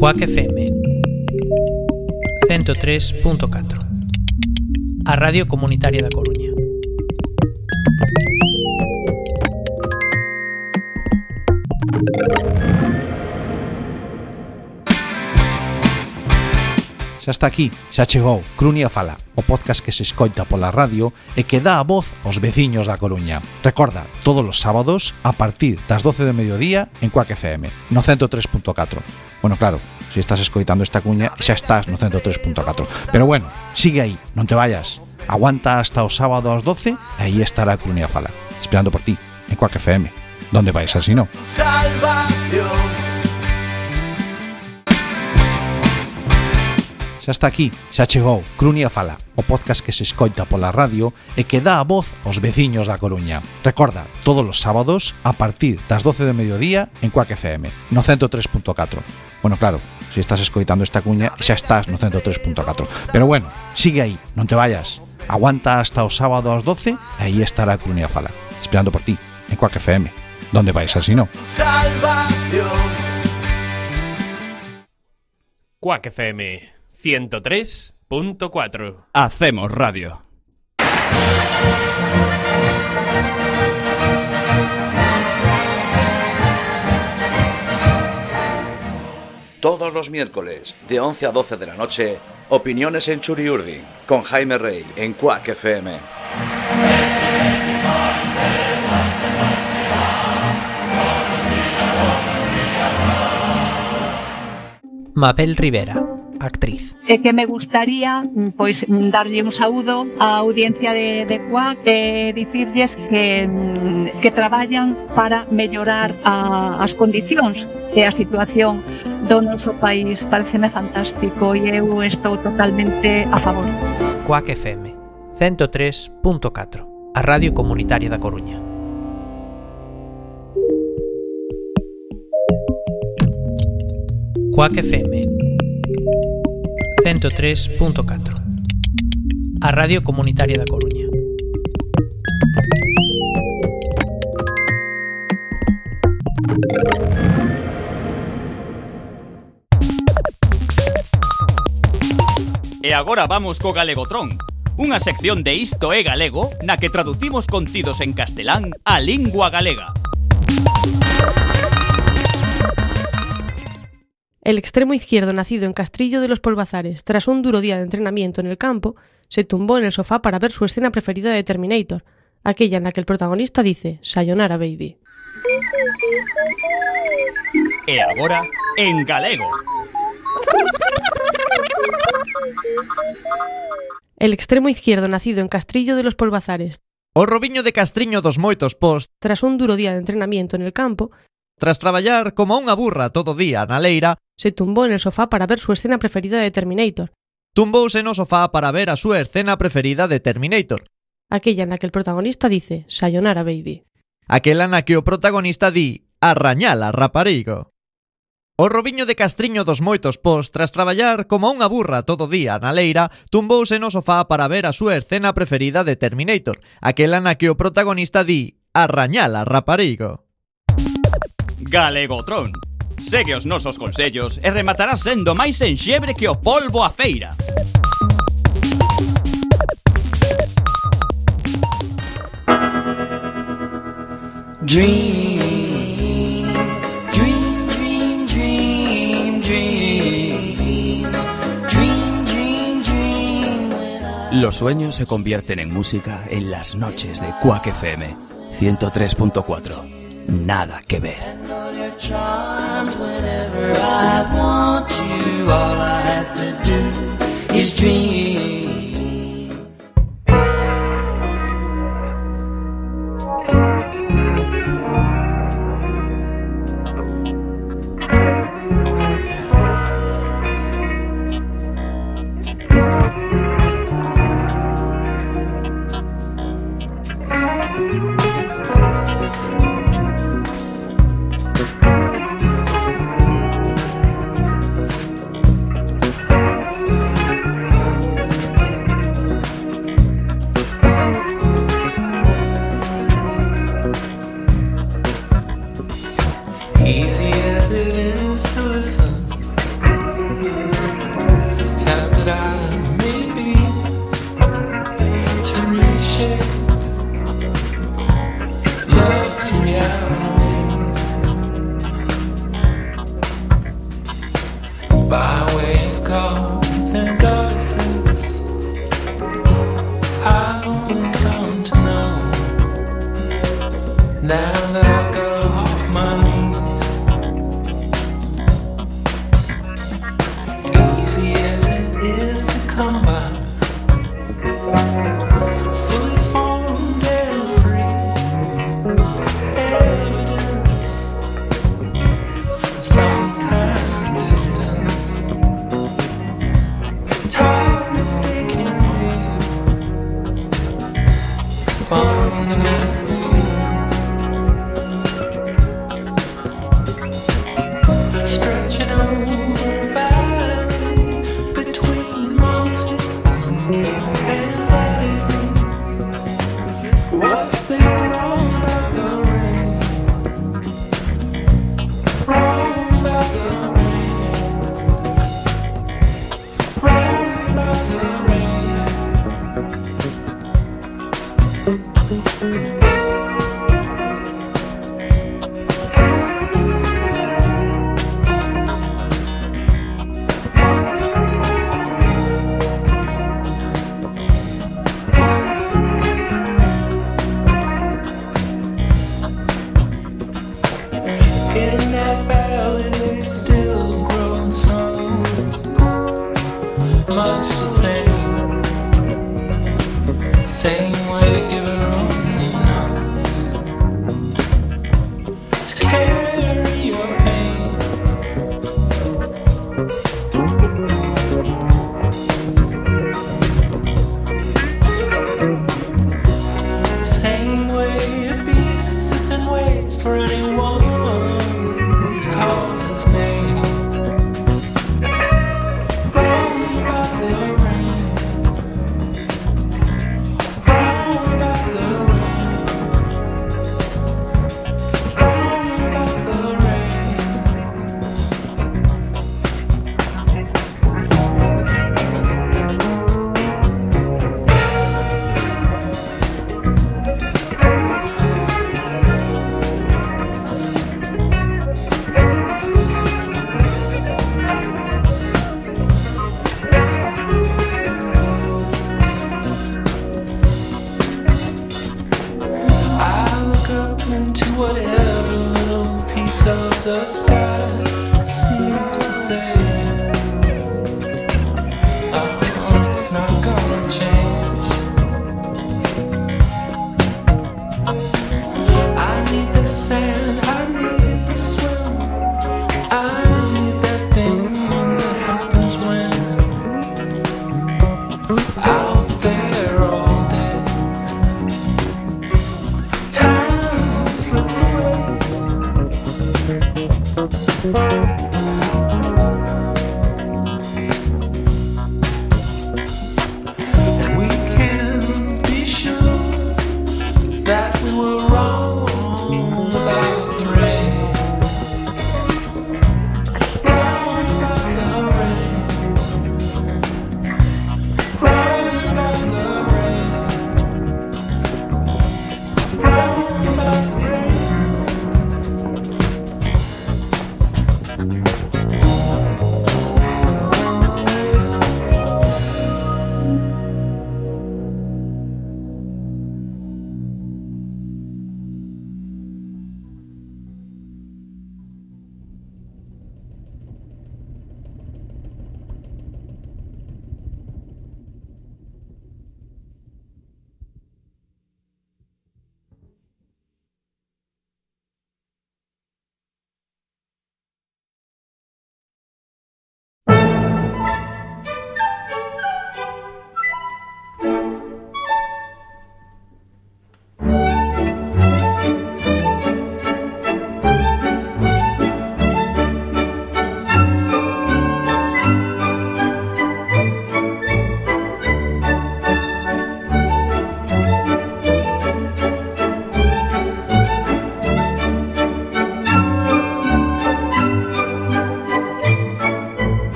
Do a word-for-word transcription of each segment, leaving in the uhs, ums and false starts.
Quack F M ciento tres punto catro, a Radio Comunitaria da Coruña. Xa está aquí, xa chegou Crunia Fala, o podcast que se escoita pola radio e que dá a voz aos veciños da Coruña. Recorda, todos os sábados a partir das doce do mediodía en Quack F M, no ciento tres punto catro. Bueno, claro, se estás escoitando esta cuña xa estás no ciento tres punto catro. Pero bueno, sigue aí, non te vayas. Aguanta hasta o sábado ás doce e aí estará Crunia Fala, esperando por ti en Quack F M. Donde vais así, no? Salvación. Xa está aquí, xa chegou Crunia Fala, o podcast que se escoita pola radio e que dá a voz aos veciños da Coruña. Recorda, todos os sábados a partir das doce do mediodía en Quack F M, no ciento tres punto catro. Bueno, claro, se estás escoitando esta cuña xa estás no ciento tres punto catro. Pero bueno, sigue aí, non te vayas. Aguanta hasta o sábado ás doce e aí estará Crunia Fala, esperando por ti en Quack F M. Donde vais así, no? Salvación. Quack F M ciento tres punto cuatro. Hacemos radio. Todos los miércoles, de once a doce de la noche, Opiniones en Churiurdi, con Jaime Rey, en Quack F M. Mabel Rivera, actriz. E que me gustaría pois darlle un saúdo á audiencia de, de Quack e dicirlles que, que traballan para mellorar a, as condicións e a situación do noso país. Pareceme fantástico e eu estou totalmente a favor. Quack F M ciento tres punto catro, a Radio Comunitaria da Coruña. Quack F M ciento tres punto catro, a Radio Comunitaria da Coruña. E agora vamos co Galegotrón, unha sección de Isto é Galego na que traducimos contidos en castelán á lingua galega. El extremo izquierdo, nacido en Castrillo de los Polvazares, tras un duro día de entrenamiento en el campo, se tumbó en el sofá para ver su escena preferida de Terminator, aquella en la que el protagonista dice «Sayonara, baby». E agora, en galego. El extremo izquierdo, nacido en Castrillo de los Polvazares, o Robiño de Castriño dos moitos pos, tras un duro día de entrenamiento en el campo, tras traballar como unha burra todo día na leira, se tumbó en el sofá para ver su escena preferida de Terminator. Tumbouse no sofá para ver a súa escena preferida de Terminator. Aquella en la que el protagonista dice «Sayonara, baby». Aquela na que o protagonista di «Arrañala, raparigo». O Robiño de Castriño dos moitos pos, tras traballar como unha burra todo día na leira, tumbouse no sofá para ver a súa escena preferida de Terminator. Aquela na que o protagonista di «Arrañala, raparigo». Galegotrón. Segue os nosos consellos e rematarás sendo máis enxebre que o polvo a feira. Dream, dream, dream, dream, dream, dream, dream, dream. Los sueños se convierten en música en las noches de Quack F M ciento tres punto cuatro. Nada que ver. Stretching over a valley between mountains and valleys. What if they were wrong about the rain? Wrong about the rain. Wrong about the rain. In that valley they still grow songs, much the same, same way giver only knows to carry your pain. Same way a beast sits and waits for anyone to call his name. Wrong about the rain. Wrong about the rain. Wrong about the rain. I look up into whatever little piece of the sky seems to say, oh, it's not gonna change. I need the sand, I need the swim, I need that thing that happens when out there all day. Time slips away. And we can be sure that we were wrong about the rain.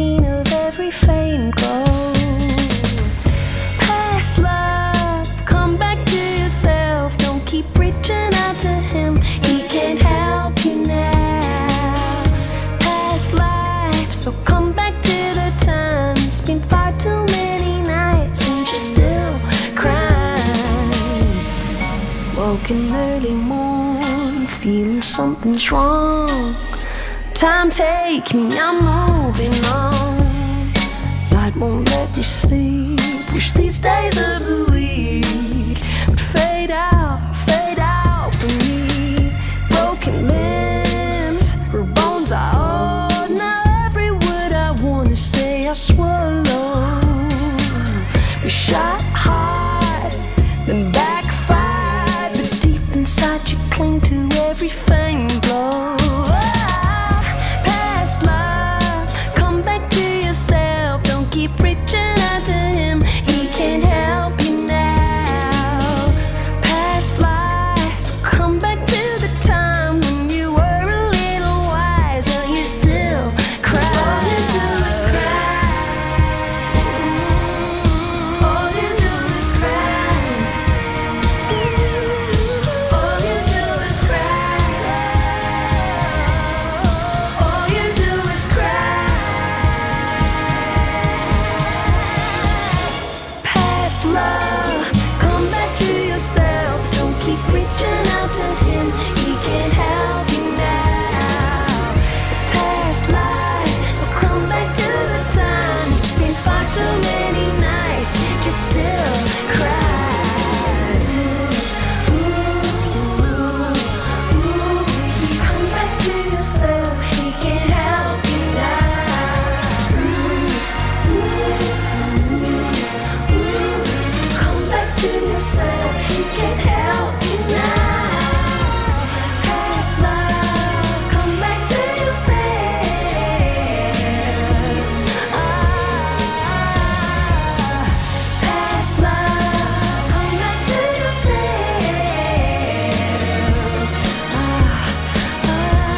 scene of every faint glow. Past love, come back to yourself. Don't keep reaching out to him, he can't help you now. Past life, so come back to the time. It's been far too many nights and you're still crying. Woken early morn, feeling something's wrong. Time take me, I'm moving on. Night won't let me sleep. Wish these days of the week would fade out, fade out for me. Broken limbs, her bones are old. Now every word I wanna say I swallow. We shot hard, then backfired, but deep inside you cling to every faint glow. Keep reaching out to him, he can't help you now. Past lives, so come back to the time when you were a little wiser. You still cry. All you do is cry. All you do is cry. All you do is cry. All you do is cry. Love, come back to yourself. Don't keep reaching out to him, he can't help you now. So past life, so come back to the time. It's been far too many nights, just still cry. Ooh, ooh, ooh, baby, come back to yourself, he can't help you now. Ooh, ooh, ooh, ooh. To yourself, he can't help you now. Past love, come back to yourself. Ah, past love, come back to yourself. Ah,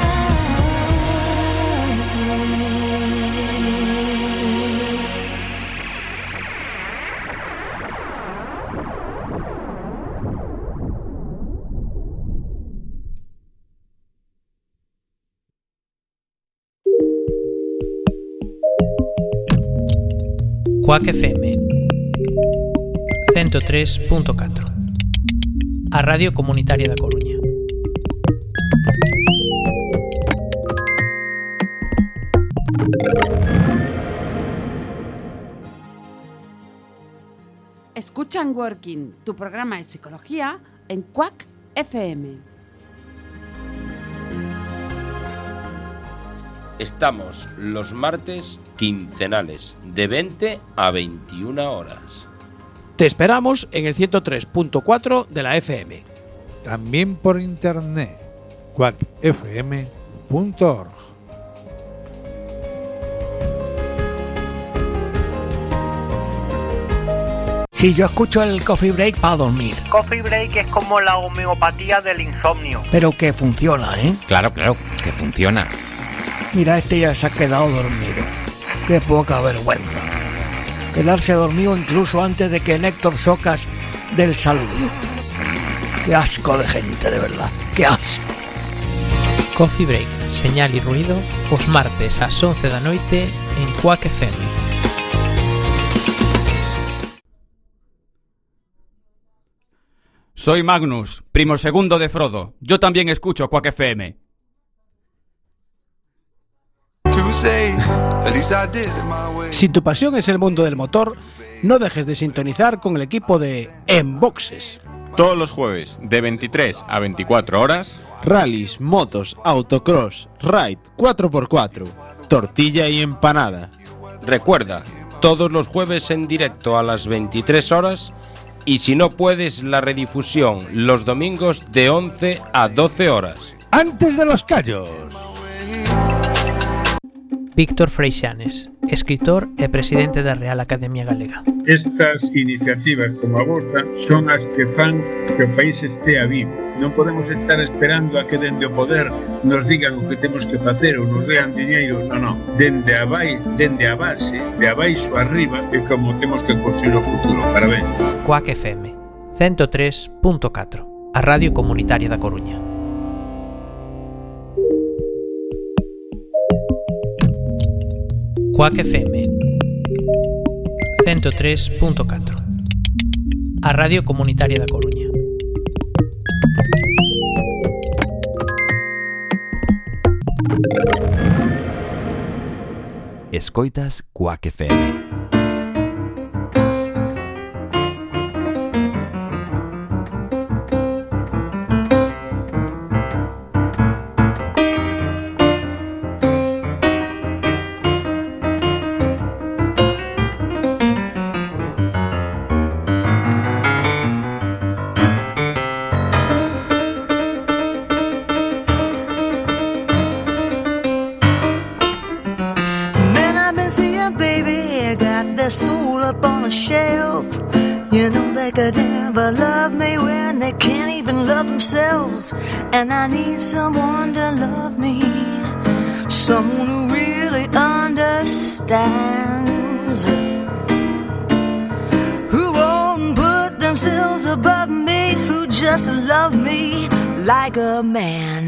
Quack F M ciento tres punto catro, a Radio Comunitaria da Coruña. Escuchan Working, tu programa de psicología en Quack F M. Estamos los martes quincenales de veinte a veintiuna horas. Te esperamos en el ciento tres punto cuatro de la F M. También por internet, quack f m punto org. Sí, yo escucho el Coffee Break para dormir. Coffee Break es como la homeopatía del insomnio. Pero que funciona, ¿eh? Claro, claro, que funciona. Mira, este ya se ha quedado dormido. Qué poca vergüenza. Quedarse dormido incluso antes de que Néctor Socas dé el saludo. Qué asco de gente, de verdad. Qué asco. Coffee Break, señal y ruido, os martes ás once da noite en Quack F M. Soy Magnus, primo segundo de Frodo. Yo también escucho Quack F M. Si tu pasión es el mundo del motor, no dejes de sintonizar con el equipo de En Boxes. Todos los jueves, de veintitrés a veinticuatro horas, rallies, motos, autocross, ride cuatro por cuatro, tortilla y empanada. Recuerda, todos los jueves en directo a las veintitrés horas y si no puedes, la redifusión los domingos de once a doce horas. Antes de los callos. Víctor Freixanes, escritor e presidente da Real Academia Galega. Estas iniciativas como a vosa son as que fan que o país estea vivo. Non podemos estar esperando a que dende o poder nos digan o que temos que facer ou nos dean diñeiro. Non, non. Dende a, bai, dende a base, de abaixo arriba, é como temos que construir o futuro. Parabéns. Cuac F M, ciento tres punto catro, a Radio Comunitaria da Coruña. Cuac F M, ciento tres punto catro, a Radio Comunitaria da Coruña. Escoitas Cuac F M. Soul up on a shelf. You know they could never love me when they can't even love themselves. And I need someone to love me, someone who really understands, who won't put themselves above me, who just love me like a man.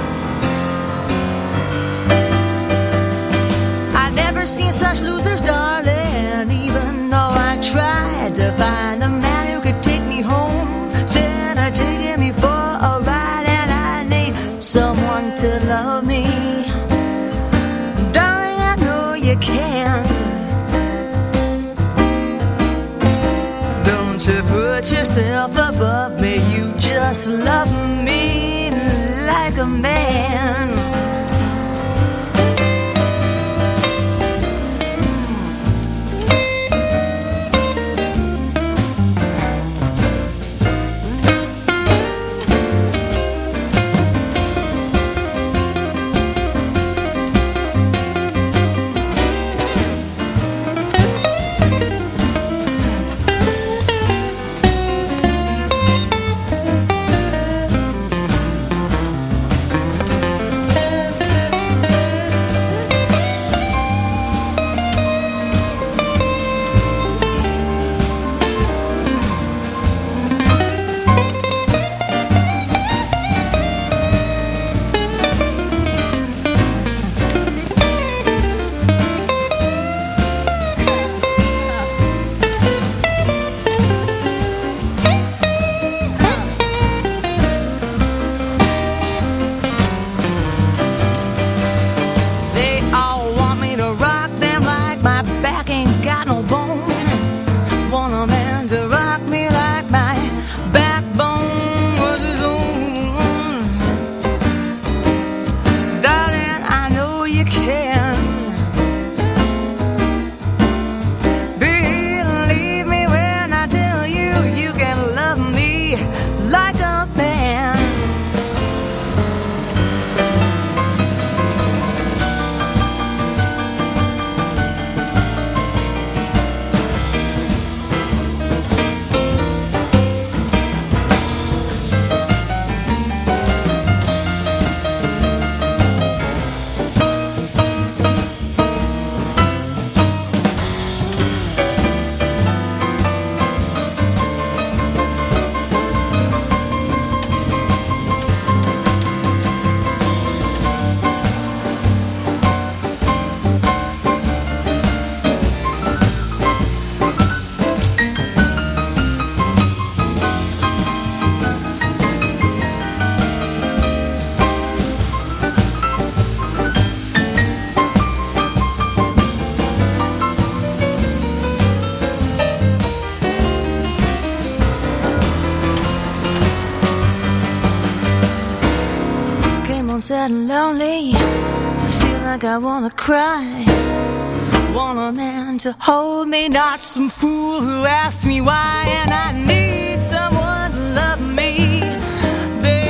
I've never seen such losers, darling. Even though I tried to find a man who could take me home, instead of taking me for a ride, and I need someone to love me. Darling, I know you can. Don't you put yourself above me, you just love me like a man. Sad and lonely, I feel like I wanna cry. Want a man to hold me, not some fool who asks me why. And I need someone to love me,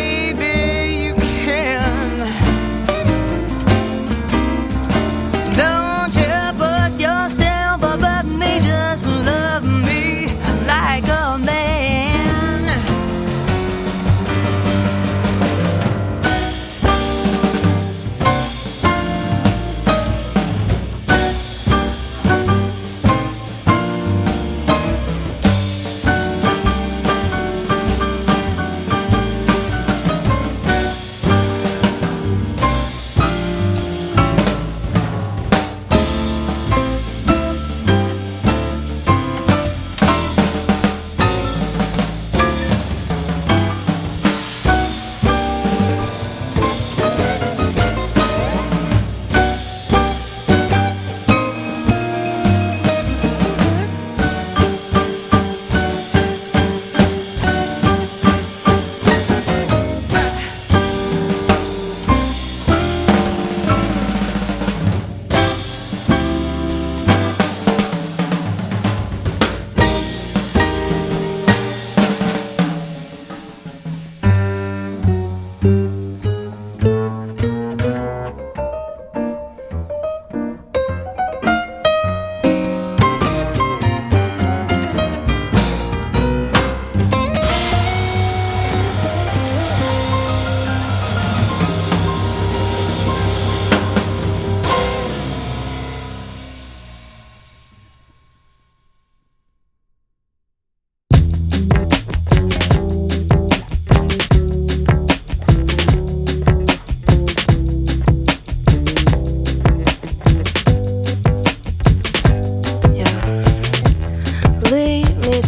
baby, you can. No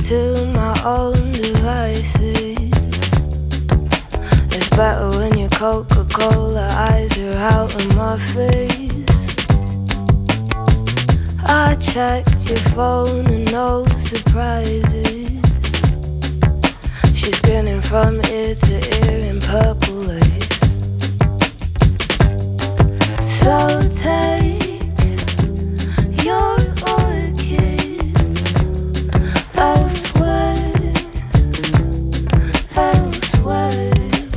to my own devices. It's better when your Coca-Cola eyes are out of my face. I checked your phone and no surprises. She's grinning from ear to ear in purple lace. So take your orchids elsewhere, elsewhere.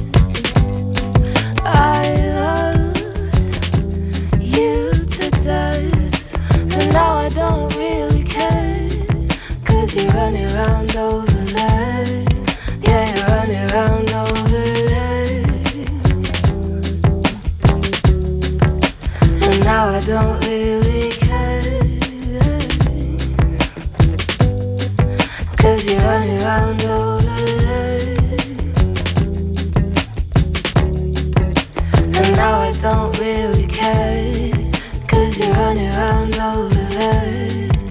I loved you to death, but now I don't really care, 'cause you're running around over there. Yeah, you're running around over there. And now I don't really care, 'cause you're running around over there. And now I don't really care, 'cause you're running around over there.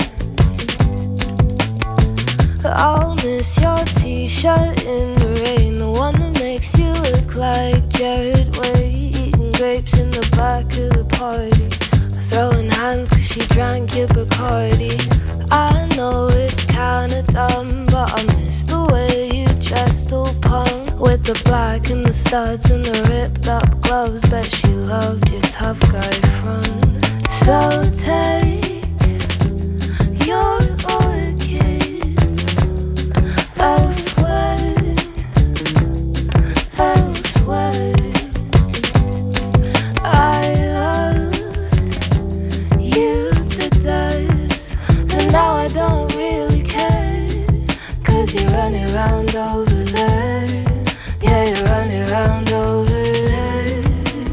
I'll miss your t-shirt in the rain, the one that makes you look like Jared Way, eating grapes in the back of the party, throwing hands 'cause she drank your Bacardi. I know it's kinda dumb, but I miss the way you dressed all punk, with the black and the studs and the ripped up gloves. Bet she loved your tough guy front. So take your orchids elsewhere, elsewhere. I loved you to death, but now I don't really care, 'cause you're running around over there. Yeah, you're running around over there.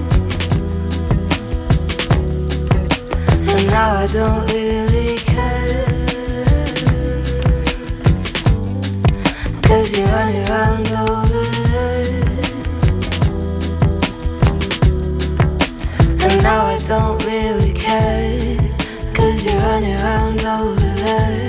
And now I don't really care, 'cause you're running around over there. And now I don't really care, 'cause you're running around over there.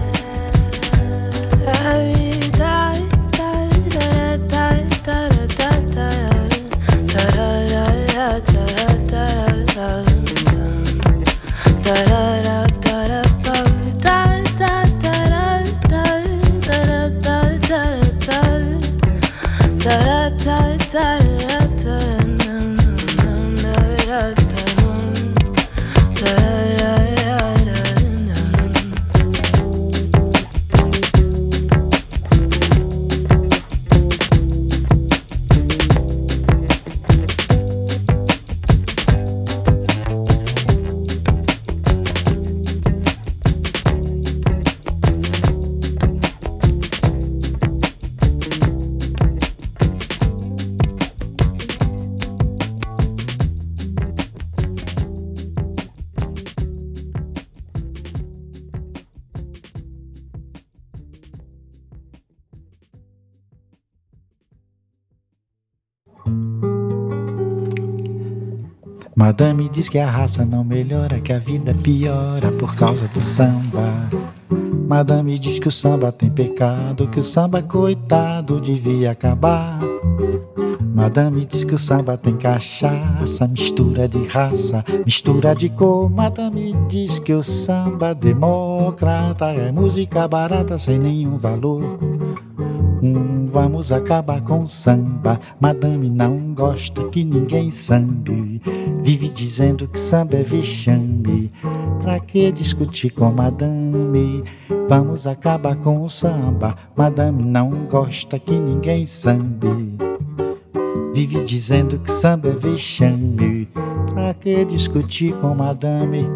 Madame diz que a raça não melhora, que a vida piora por causa do samba. Madame diz que o samba tem pecado, que o samba, coitado, devia acabar. Madame diz que o samba tem cachaça, mistura de raça, mistura de cor. Madame diz que o samba democrata é música barata sem nenhum valor. Hum, vamos acabar com o samba. Madame não gosta que ninguém sambe, vive dizendo que samba é vexame. Pra que discutir com madame? Vamos acabar com o samba. Madame não gosta que ninguém sambe, vive dizendo que samba é vexame. Pra que discutir com madame?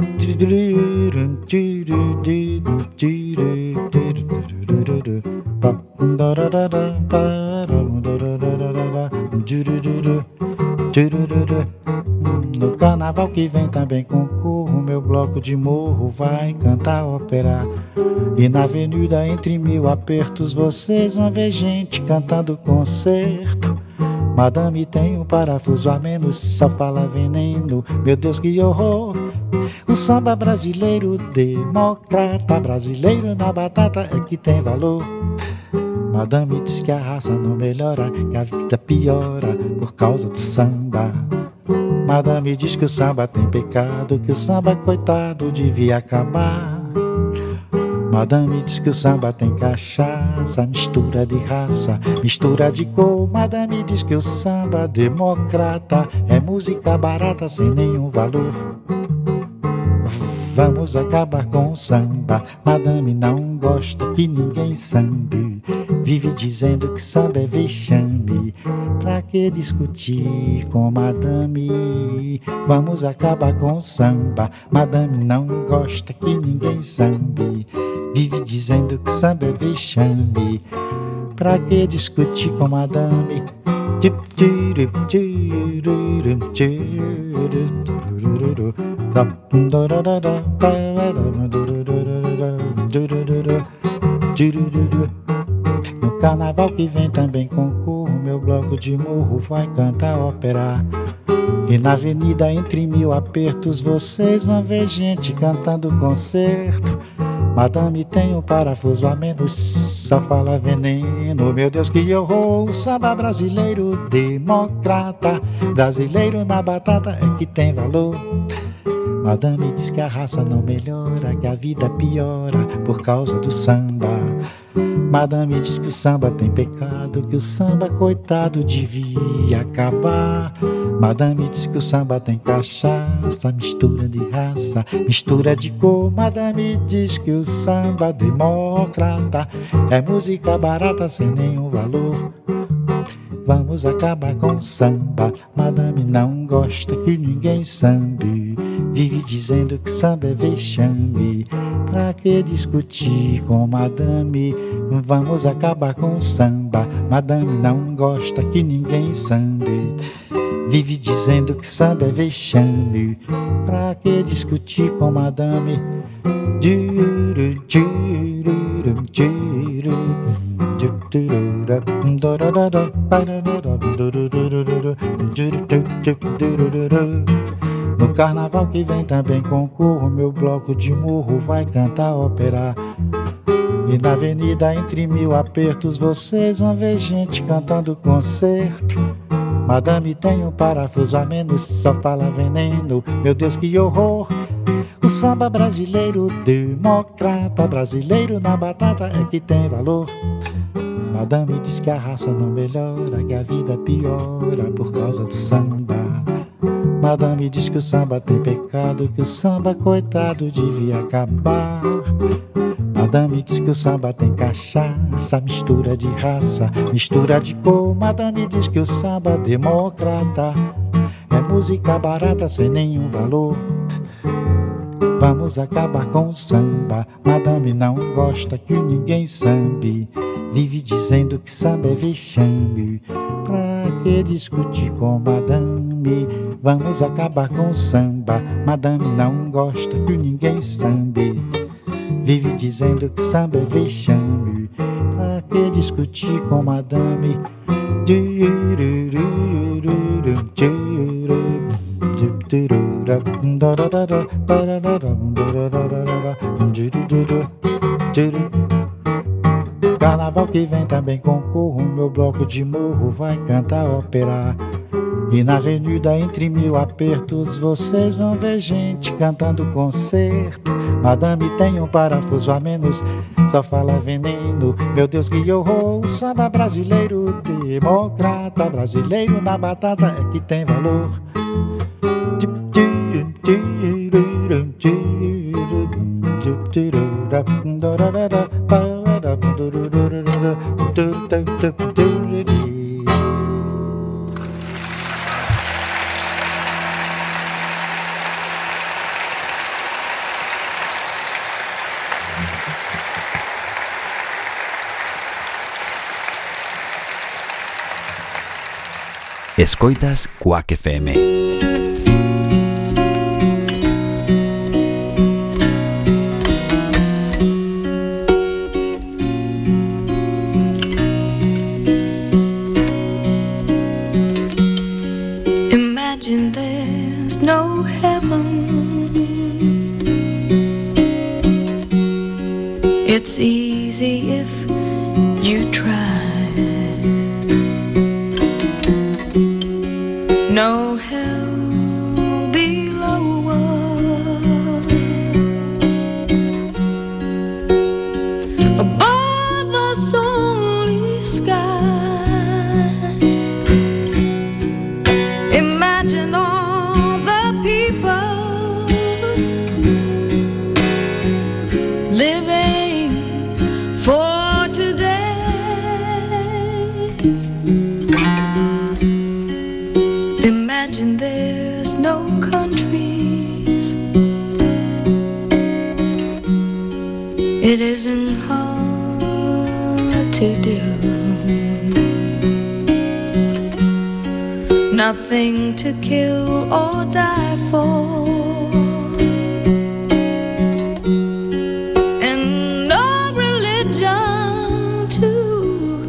No carnaval que vem também concorro, meu bloco de morro vai cantar ópera. E na avenida entre mil apertos vocês vão ver gente cantando concerto. Madame tem um parafuso a menos, só fala veneno. Meu Deus, que horror! O samba brasileiro democrata, brasileiro na batata é que tem valor. Madame diz que a raça não melhora, que a vida piora por causa do samba. Madame diz que o samba tem pecado, que o samba, coitado, devia acabar. Madame diz que o samba tem cachaça, mistura de raça, mistura de cor. Madame diz que o samba democrata é música barata sem nenhum valor. Vamos acabar com o samba. Madame não gosta que ninguém sambe. Vive dizendo que samba é vexame. Pra que discutir com madame? Vamos acabar com o samba. Madame não gosta que ninguém sambe. Vive dizendo que samba é vexame. Pra que discutir com madame? No carnaval que vem também concorro, meu bloco de morro vai cantar ópera. E na avenida entre mil apertos vocês vão ver gente cantando concerto. Madame tem um parafuso a menos, só fala veneno. Meu Deus, que horror! O samba brasileiro democrata, brasileiro na batata é que tem valor. Madame diz que a raça não melhora, que a vida piora por causa do samba. Madame diz que o samba tem pecado, que o samba, coitado, devia acabar. Madame diz que o samba tem cachaça, mistura de raça, mistura de cor. Madame diz que o samba democrata é música barata sem nenhum valor. Vamos acabar com o samba. Madame não gosta que ninguém sambe. Vive dizendo que samba é vexame. Pra que discutir com madame? Vamos acabar com o samba. Madame não gosta que ninguém sambe. Vive dizendo que samba é vexame. Pra que discutir com madame? No carnaval que vem também concorro, meu bloco de morro vai cantar ópera. E na avenida entre mil apertos vocês vão ver gente cantando concerto. Madame tem um parafuso a menos, só fala veneno. Meu Deus, que horror! O samba brasileiro democrata, brasileiro na batata é que tem valor. Madame diz que a raça não melhora, que a vida piora por causa do samba. Madame diz que o samba tem pecado, que o samba, coitado, devia acabar. Madame diz que o samba tem cachaça, mistura de raça, mistura de cor. Madame diz que o samba democrata é música barata sem nenhum valor. Vamos acabar com o samba. Madame não gosta que ninguém sambe. Vive dizendo que samba é vexame. Pra que discutir com madame? Vamos acabar com o samba. Madame não gosta que ninguém sambe. Vive dizendo que samba é vexame. Pra que discutir com madame? Carnaval que vem também concorro, meu bloco de morro vai cantar ópera. E na avenida entre mil apertos vocês vão ver gente cantando concerto. Madame tem um parafuso a menos, só fala veneno. Meu Deus, que horror! O samba brasileiro democrata, brasileiro na batata é que tem valor. Escoitas Quack F M. Imagine there's no heaven. It's easy if you try. No hell below us. Above us only sky. Imagine all the people living for today. Imagine there's no countries. It isn't hard to do. Nothing to kill or die for. And no religion too.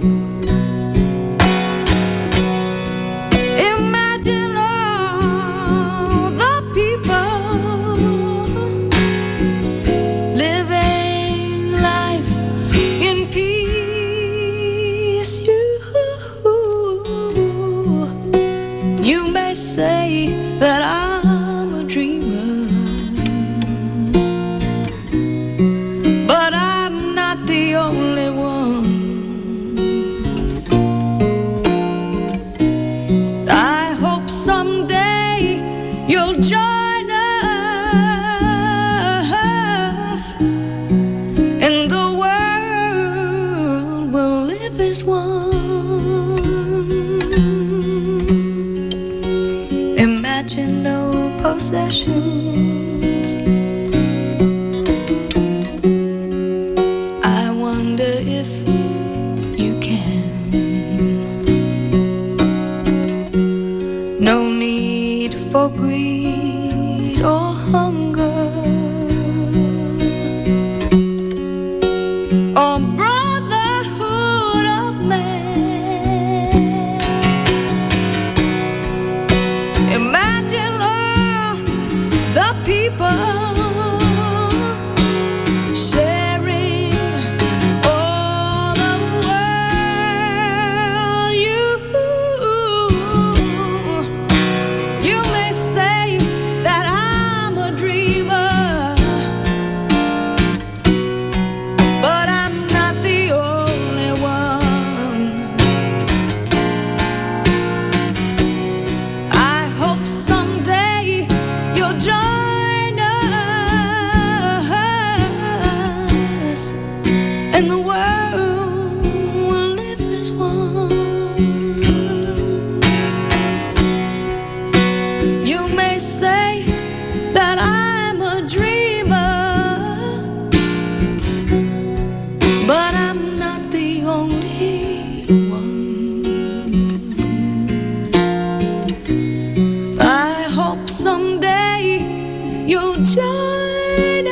Imagine all the people living life in peace. You, you may say that I'm a dreamer, but I'm not the only one. I hope someday you'll join us, and the world will live as one. Imagine no possessions. I wonder if you can. No need for greed or hunger or brotherhood of man. Imagine all the people sharing all the world. You, you may say that I'm a dreamer, but I'm not the only one. I hope someday you'll join us, and the world will live as one. You may say that I'm a dreamer, but I'm not the only one. I hope someday you'll join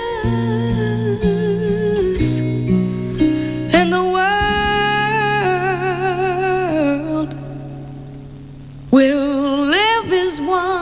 us, and the world will live as one.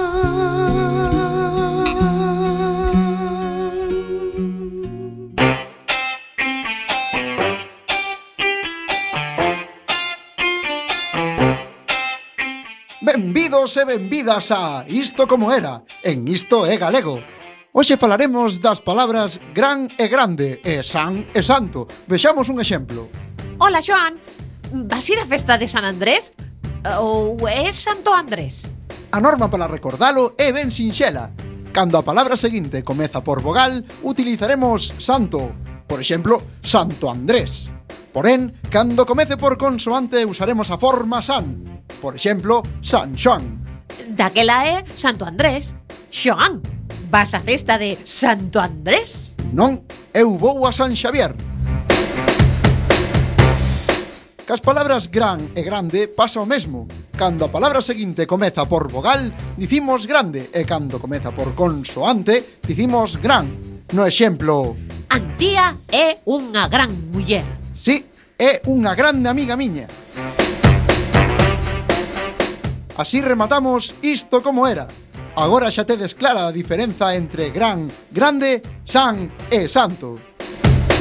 Benvidos e benvidas a Isto Como Era, en Isto é Galego. Hoxe falaremos das palabras gran e grande e san e santo. Vexamos un exemplo. Ola, Joan. Vas ir á festa de San Andrés? Ou é Santo Andrés? A norma para recordalo é ben sinxela. Cando a palabra seguinte comeza por vogal, utilizaremos santo. Por exemplo, Santo Andrés. Porén, cando comece por consoante usaremos a forma san. Por exemplo, San Xoán. Daquela é Santo Andrés. Xoan, vas á festa de Santo Andrés? Non, eu vou a San Xavier. Cas palabras gran e grande pasa o mesmo. Cando a palabra seguinte comeza por vogal, dicimos grande, e cando comeza por consoante, dicimos gran. No exemplo: Antía é unha gran muller. Sí, é unha grande amiga miña. Así rematamos Isto Como Era. Agora xa tedes clara a diferenza entre gran, grande, san e santo.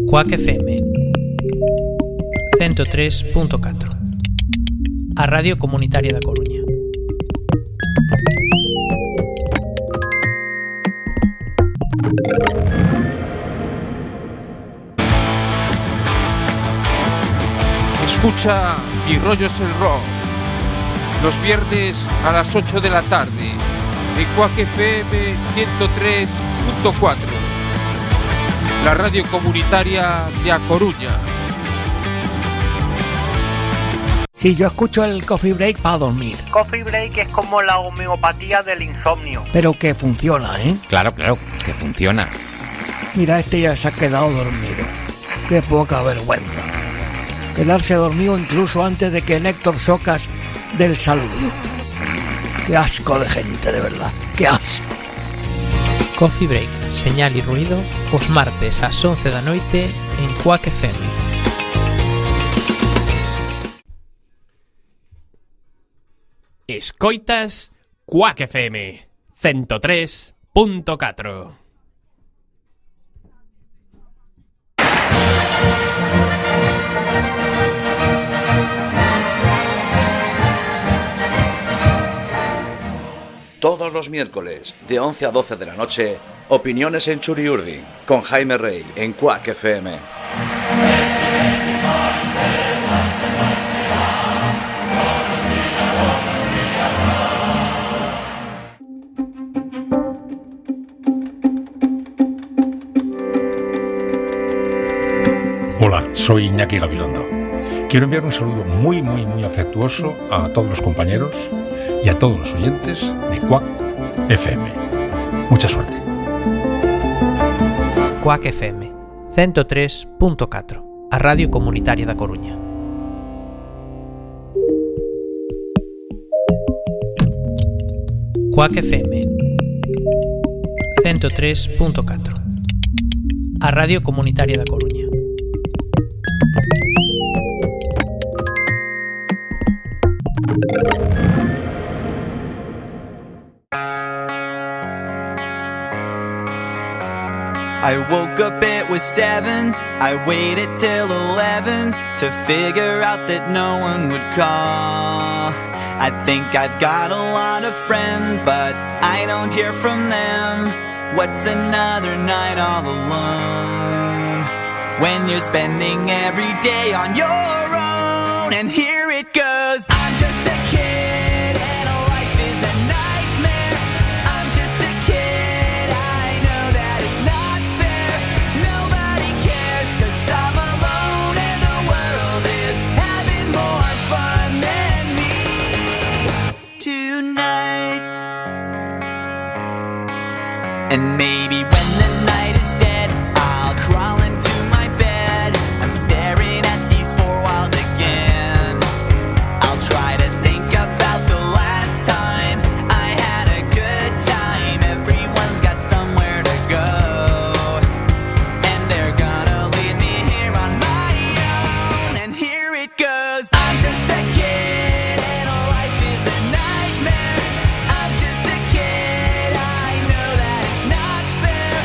Quack F M cento tres punto catro, a Radio Comunitaria da Coruña. Escucha Mi rollo es el rock los viernes a las ocho de la tarde en Quack F M ciento tres punto cuatro, la radio comunitaria de A Coruña. Sí, yo escucho el Coffee Break para dormir. Coffee Break es como la homeopatía del insomnio. Pero que funciona, ¿eh? Claro, claro, que funciona. Mira, este ya se ha quedado dormido. Qué poca vergüenza. Quedarse dormido incluso antes de que Néctor Socas dé el saludo. Qué asco de gente, de verdad. Qué asco. Coffee Break, señal e ruido, os martes ás once da noite en Quack F M. Escoitas Quack F M cento tres punto catro. Todos los miércoles, de once a doce de la noche, Opiniones en Churiurdi, con Jaime Rey, en Quack F M. Hola, soy Iñaki Gabilondo. Quiero enviar un saludo muy, muy, muy afectuoso a todos los compañeros y a todos los oyentes de Quack F M. Mucha suerte. Quack F M cento tres punto catro, a Radio Comunitaria da Coruña. Quack F M cento tres punto catro, a Radio Comunitaria da Coruña. I woke up, it was seven. I waited till eleven to figure out that no one would call. I think I've got a lot of friends, but I don't hear from them. What's another night all alone when you're spending every day on your own? And here it goes. I'm just a kid and life is a nightmare. I'm just a kid, I know that it's not fair. Nobody cares 'cause I'm alone and the world is having more fun than me tonight. And maybe when the night is dead, I'll crawl into my bed. I'm staring at these four walls again. I'll try to think about the last time I had a good time. Everyone's got somewhere to go, and they're gonna leave me here on my own. And here it goes. I'm just a kid and life is a nightmare. I'm just a kid, I know that it's not fair.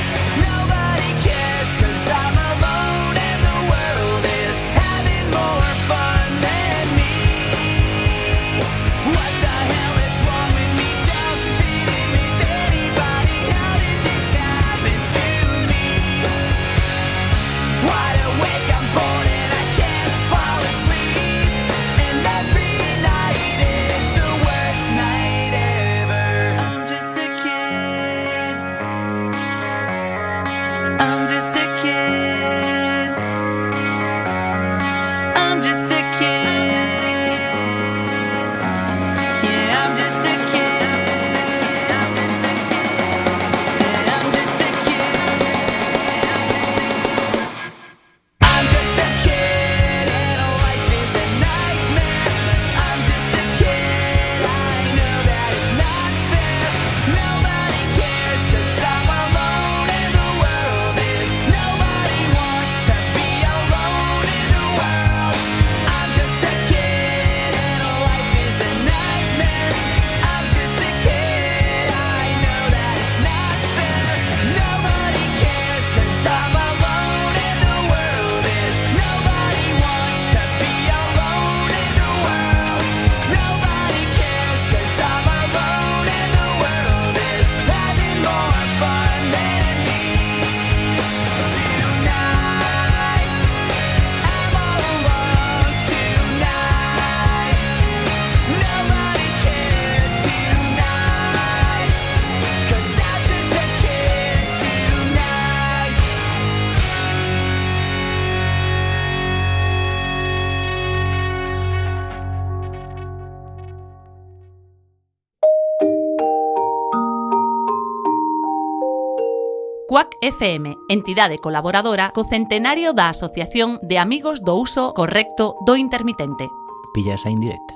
Quack F M, entidade colaboradora co centenario da Asociación de Amigos do Uso Correcto do Intermitente. Pilla esa indirecta.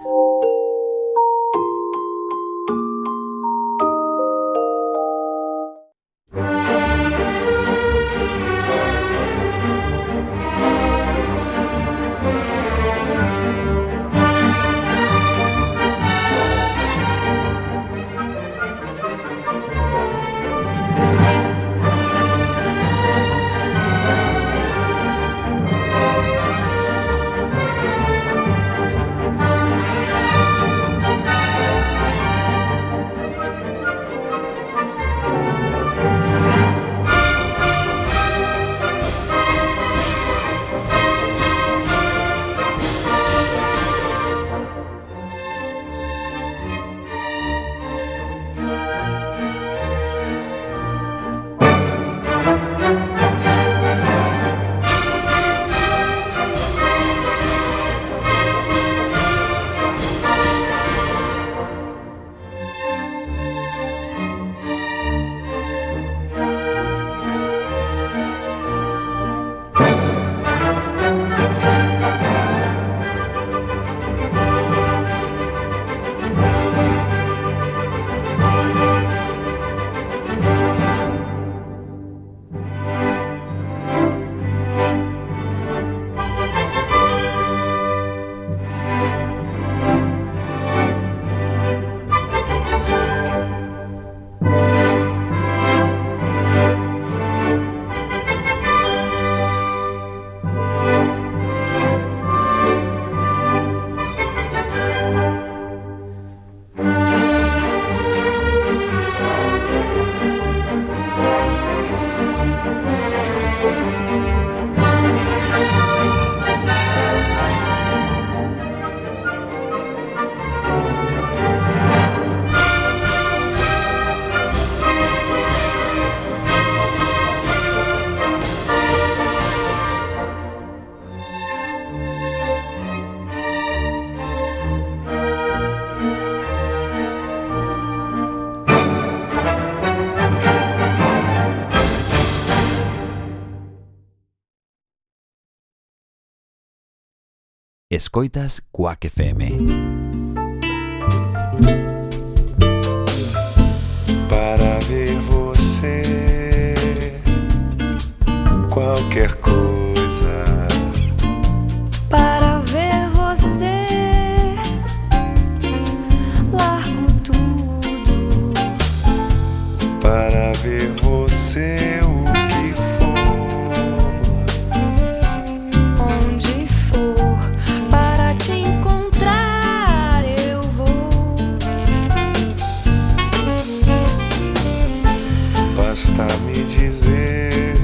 Escoitas Quack F M. Para ver você, qualquer coisa. Para ver você, largo tudo. Para ver você, o que for, onde for, para te encontrar eu vou. Basta me dizer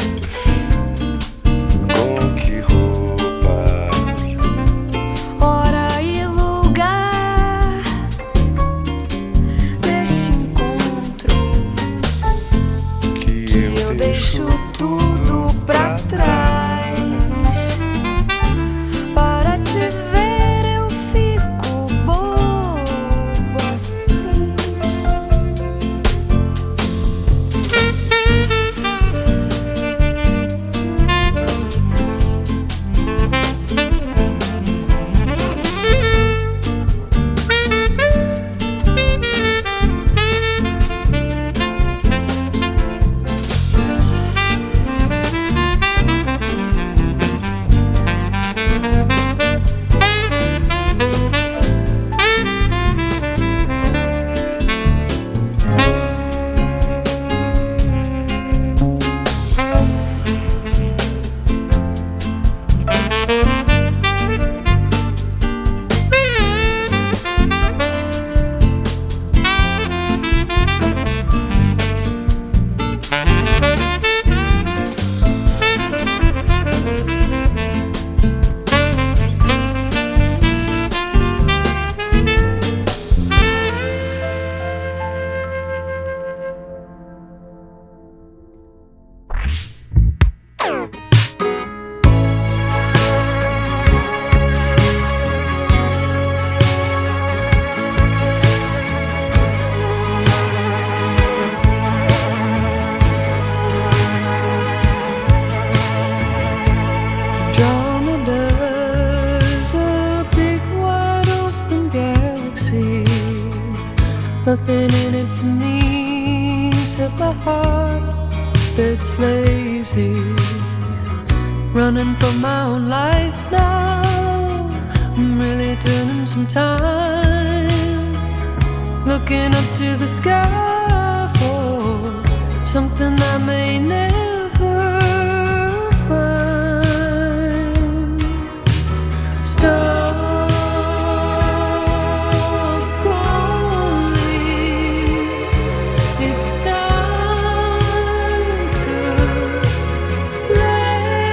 com que roupa, hora e lugar deste encontro que nothing in it for me except my heart that's lazy. Running for my own life now, I'm really turning some time, looking up to the sky for something I may never